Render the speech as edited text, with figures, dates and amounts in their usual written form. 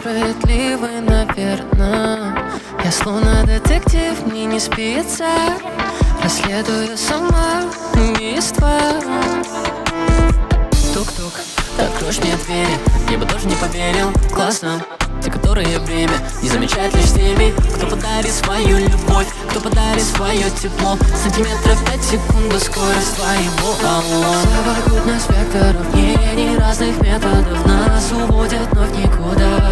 справедливый, наверно. Я словно детектив, мне не спится, расследую сама убийство. Тук-тук, откроешь мне двери, я бы тоже не поверил. Классно, те, которые время не замечают лишь теми, кто подарит свою любовь, кто подарит свое тепло. Сантиметров 5 в секунду скорость твоего алло. Совокупность векторов, мнений разных методов нас уводят, но в никуда.